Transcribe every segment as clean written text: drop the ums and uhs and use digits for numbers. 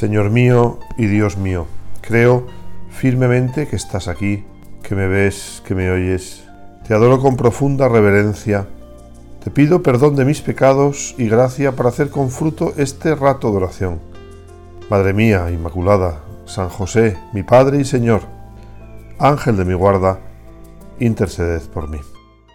Señor mío y Dios mío, creo firmemente que estás aquí, que me ves, que me oyes. Te adoro con profunda reverencia. Te pido perdón de mis pecados y gracia para hacer con fruto este rato de oración. Madre mía Inmaculada, San José, mi Padre y Señor, Ángel de mi guarda, interceded por mí.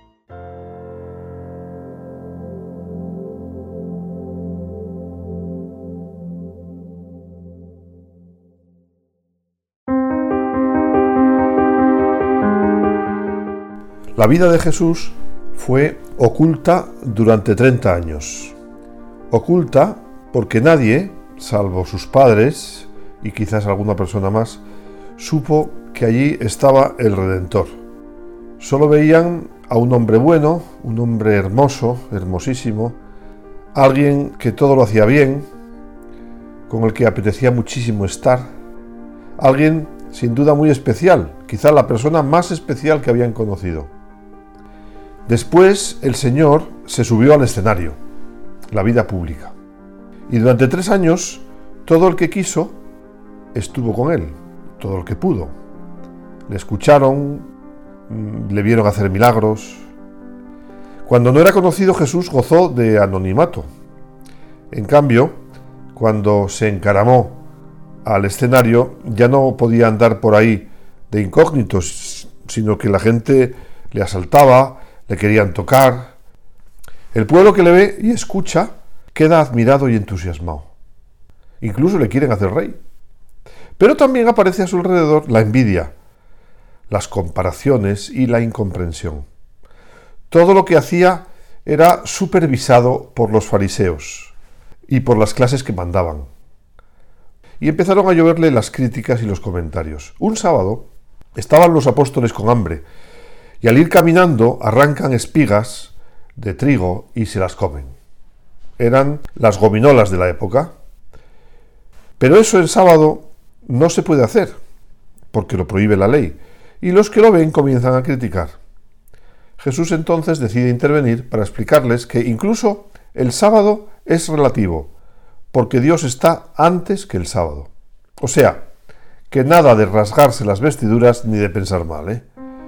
La vida de Jesús fue oculta durante 30 años. Oculta porque nadie, salvo sus padres y quizás alguna persona más, supo que allí estaba el Redentor. Solo veían a un hombre bueno, un hombre hermoso, hermosísimo, alguien que todo lo hacía bien, con el que apetecía muchísimo estar, alguien sin duda muy especial, quizá la persona más especial que habían conocido. Después el Señor se subió al escenario, la vida pública, y durante 3 años todo el que quiso estuvo con él, todo el que pudo. Le escucharon, le vieron hacer milagros. Cuando no era conocido, Jesús gozó de anonimato. En cambio, cuando se encaramó al escenario, ya no podía andar por ahí de incógnito, sino que la gente le asaltaba, le querían tocar. El pueblo que le ve y escucha queda admirado y entusiasmado. Incluso le quieren hacer rey. Pero también aparece a su alrededor la envidia, las comparaciones y la incomprensión. Todo lo que hacía era supervisado por los fariseos y por las clases que mandaban. Y empezaron a lloverle las críticas y los comentarios. Un sábado estaban los apóstoles con hambre, y al ir caminando arrancan espigas de trigo y se las comen. Eran las gominolas de la época. Pero eso en sábado no se puede hacer, porque lo prohíbe la ley, y los que lo ven comienzan a criticar. Jesús entonces decide intervenir para explicarles que incluso el sábado es relativo, porque Dios está antes que el sábado. O sea, que nada de rasgarse las vestiduras ni de pensar mal,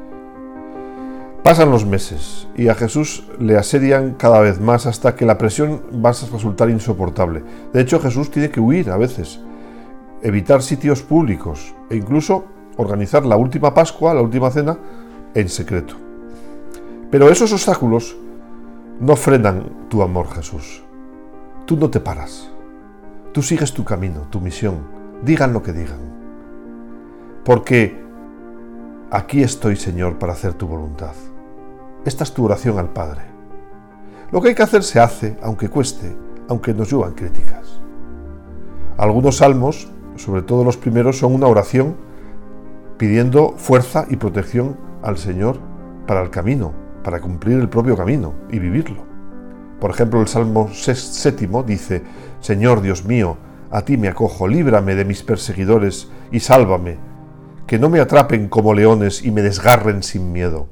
Pasan los meses y a Jesús le asedian cada vez más hasta que la presión va a resultar insoportable. De hecho, Jesús tiene que huir a veces, evitar sitios públicos e incluso organizar la última Pascua, la última cena, en secreto. Pero esos obstáculos no frenan tu amor, Jesús. Tú no te paras. Tú sigues tu camino, tu misión, digan lo que digan. Porque aquí estoy, Señor, para hacer tu voluntad. Esta es tu oración al Padre. Lo que hay que hacer se hace, aunque cueste, aunque nos lluevan críticas. Algunos salmos, sobre todo los primeros, son una oración pidiendo fuerza y protección al Señor para el camino, para cumplir el propio camino y vivirlo. Por ejemplo, el Salmo 7 dice: Señor Dios mío, a ti me acojo, líbrame de mis perseguidores y sálvame, que no me atrapen como leones y me desgarren sin miedo.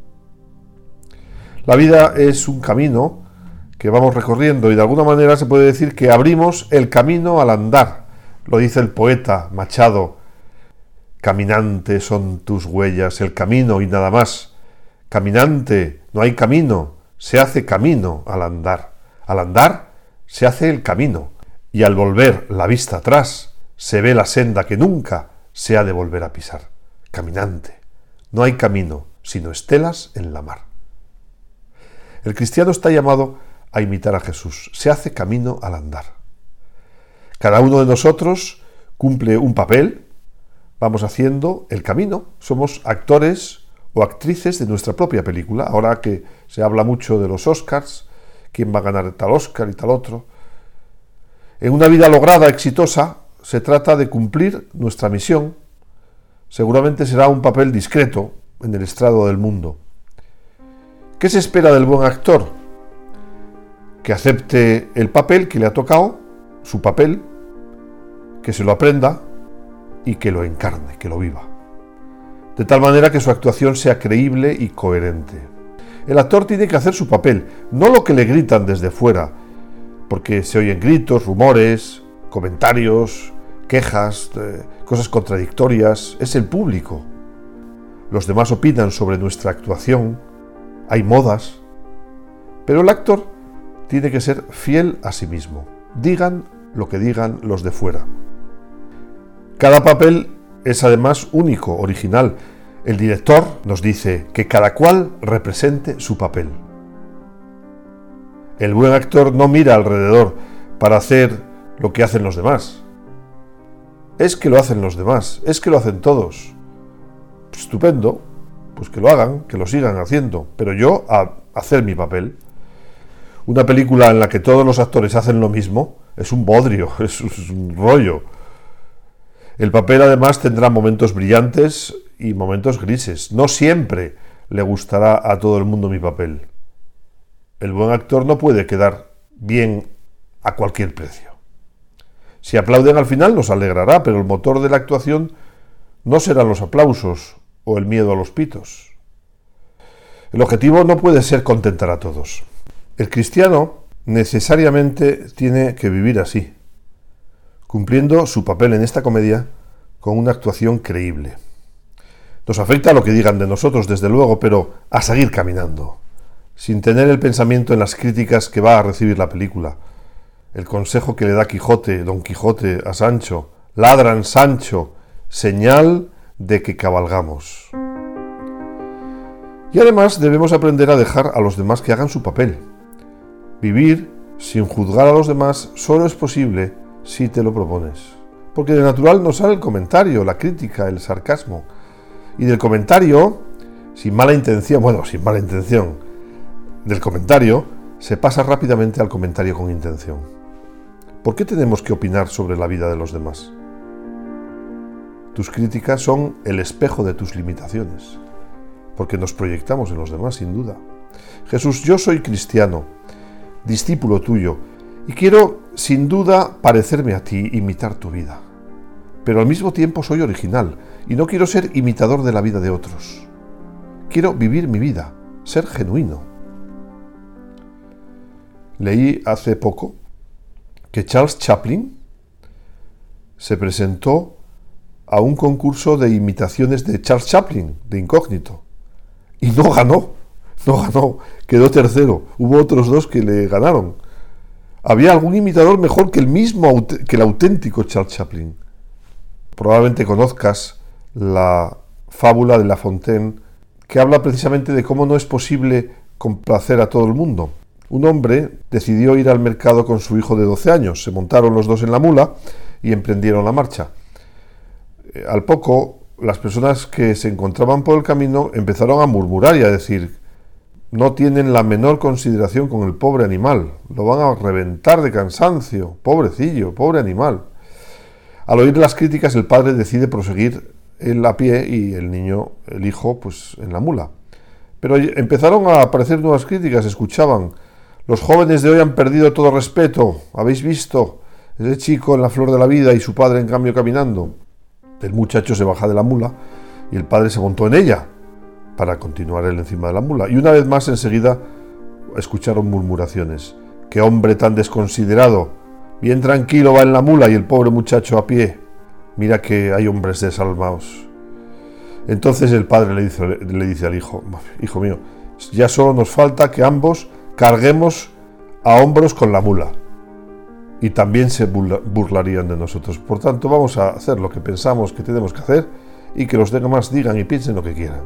La vida es un camino que vamos recorriendo y de alguna manera se puede decir que abrimos el camino al andar. Lo dice el poeta Machado: caminante son tus huellas, el camino y nada más. Caminante, no hay camino, se hace camino al andar. Al andar se hace el camino y al volver la vista atrás se ve la senda que nunca se ha de volver a pisar. Caminante, no hay camino, sino estelas en la mar. El cristiano está llamado a imitar a Jesús, se hace camino al andar. Cada uno de nosotros cumple un papel, vamos haciendo el camino, somos actores o actrices de nuestra propia película. Ahora que se habla mucho de los Oscars, quién va a ganar tal Oscar y tal otro. En una vida lograda, exitosa, se trata de cumplir nuestra misión. Seguramente será un papel discreto en el estrado del mundo. ¿Qué se espera del buen actor? Que acepte el papel que le ha tocado, su papel, que se lo aprenda y que lo encarne, que lo viva. De tal manera que su actuación sea creíble y coherente. El actor tiene que hacer su papel, no lo que le gritan desde fuera, porque se oyen gritos, rumores, comentarios quejas, cosas contradictorias, es el público. Los demás opinan sobre nuestra actuación, hay modas, pero el actor tiene que ser fiel a sí mismo, digan lo que digan los de fuera. Cada papel es además único, original. El director nos dice que cada cual represente su papel. El buen actor no mira alrededor para hacer lo que hacen los demás. Es que lo hacen los demás, es que lo hacen todos. Estupendo, pues que lo hagan, que lo sigan haciendo, pero yo a hacer mi papel. Una película en la que todos los actores hacen lo mismo es un bodrio, es un rollo. El papel además tendrá momentos brillantes y momentos grises. No siempre le gustará a todo el mundo mi papel. El buen actor no puede quedar bien a cualquier precio. Si aplauden al final nos alegrará, pero el motor de la actuación no serán los aplausos o el miedo a los pitos. El objetivo no puede ser contentar a todos. El cristiano necesariamente tiene que vivir así, cumpliendo su papel en esta comedia con una actuación creíble. Nos afecta lo que digan de nosotros, desde luego, pero a seguir caminando, sin tener el pensamiento en las críticas que va a recibir la película. El consejo que le da Don Quijote a Sancho: ladran, Sancho, señal de que cabalgamos. Y además debemos aprender a dejar a los demás que hagan su papel. Vivir sin juzgar a los demás solo es posible si te lo propones. Porque de natural nos sale el comentario, la crítica, el sarcasmo. Y del comentario, sin mala intención, del comentario se pasa rápidamente al comentario con intención. ¿Por qué tenemos que opinar sobre la vida de los demás? Tus críticas son el espejo de tus limitaciones, porque nos proyectamos en los demás, sin duda. Jesús, yo soy cristiano, discípulo tuyo, y quiero, sin duda, parecerme a ti, imitar tu vida. Pero al mismo tiempo soy original, y no quiero ser imitador de la vida de otros. Quiero vivir mi vida, ser genuino. Leí hace poco que Charles Chaplin se presentó a un concurso de imitaciones de Charles Chaplin, de incógnito, y no ganó, quedó tercero. Hubo otros dos que le ganaron. Había algún imitador mejor que el auténtico Charles Chaplin. Probablemente conozcas la fábula de La Fontaine, que habla precisamente de cómo no es posible complacer a todo el mundo. Un hombre decidió ir al mercado con su hijo de 12 años. Se montaron los dos en la mula y emprendieron la marcha. Al poco, las personas que se encontraban por el camino empezaron a murmurar y a decir: no tienen la menor consideración con el pobre animal, lo van a reventar de cansancio, pobrecillo, pobre animal. Al oír las críticas, el padre decide proseguir él a pie y el hijo, pues en la mula. Pero empezaron a aparecer nuevas críticas, escuchaban: los jóvenes de hoy han perdido todo respeto, ¿habéis visto? Ese chico en la flor de la vida y su padre en cambio caminando. El muchacho se baja de la mula y el padre se montó en ella para continuar él encima de la mula. Y una vez más enseguida escucharon murmuraciones. ¡Qué hombre tan desconsiderado! Bien tranquilo va en la mula y el pobre muchacho a pie. Mira que hay hombres desalmados. Entonces el padre le dice al hijo: hijo mío, ya solo nos falta que ambos carguemos a hombros con la mula. Y también se burlarían de nosotros. Por tanto, vamos a hacer lo que pensamos que tenemos que hacer y que los demás digan y piensen lo que quieran.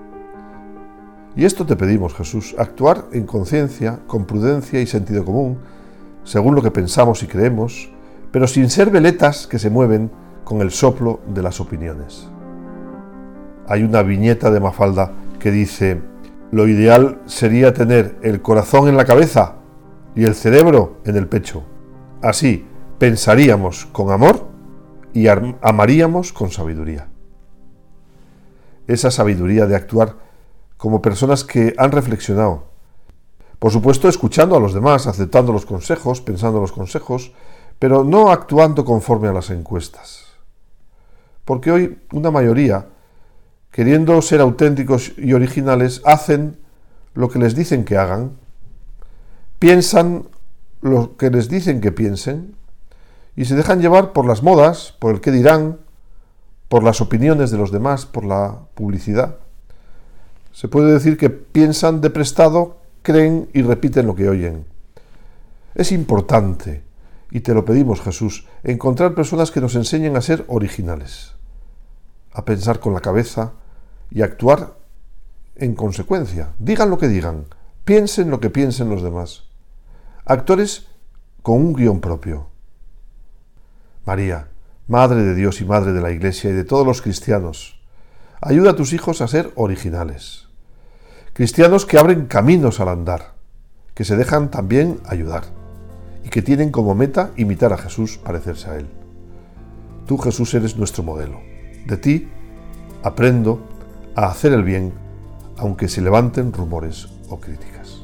Y esto te pedimos, Jesús: actuar en conciencia, con prudencia y sentido común, según lo que pensamos y creemos, pero sin ser veletas que se mueven con el soplo de las opiniones. Hay una viñeta de Mafalda que dice: lo ideal sería tener el corazón en la cabeza y el cerebro en el pecho. Así pensaríamos con amor y amaríamos con sabiduría. Esa sabiduría de actuar como personas que han reflexionado. Por supuesto, escuchando a los demás, aceptando los consejos, pensando los consejos, pero no actuando conforme a las encuestas. Porque hoy una mayoría, queriendo ser auténticos y originales, hacen lo que les dicen que hagan, piensan lo que les dicen que piensen y se dejan llevar por las modas, por el qué dirán, por las opiniones de los demás, por la publicidad. Se puede decir que piensan de prestado, creen y repiten lo que oyen. Es importante, y te lo pedimos, Jesús, encontrar personas que nos enseñen a ser originales, a pensar con la cabeza y a actuar en consecuencia. Digan lo que digan, piensen lo que piensen los demás. Actores con un guión propio. María, Madre de Dios y Madre de la Iglesia y de todos los cristianos, ayuda a tus hijos a ser originales. Cristianos que abren caminos al andar, que se dejan también ayudar y que tienen como meta imitar a Jesús, parecerse a Él. Tú, Jesús, eres nuestro modelo. De ti aprendo a hacer el bien, aunque se levanten rumores o críticas.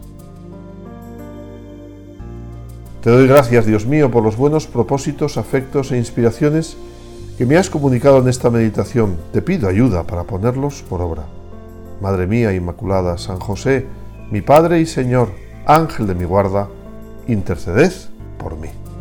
Te doy gracias, Dios mío, por los buenos propósitos, afectos e inspiraciones que me has comunicado en esta meditación. Te pido ayuda para ponerlos por obra. Madre mía Inmaculada, San José, mi Padre y Señor, Ángel de mi guarda, interceded por mí.